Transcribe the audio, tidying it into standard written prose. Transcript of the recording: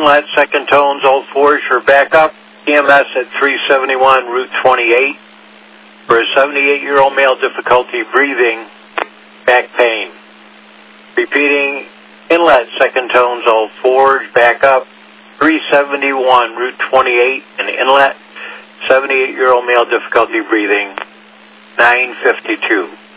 inlet, second tones, Old Forge for backup. EMS at 371 Route 28 for a 78-year-old male, difficulty breathing, back pain. Repeating, inlet, second tones, Old Forge, backup, 371 Route 28, and inlet, 78-year-old male, difficulty breathing, 952.